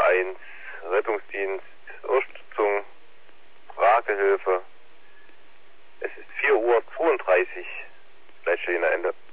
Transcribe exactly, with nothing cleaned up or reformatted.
eins, Rettungsdienst, Unterstützung, Fragehilfe. Es ist vier Uhr zweiunddreißig, Leitstelle Ende.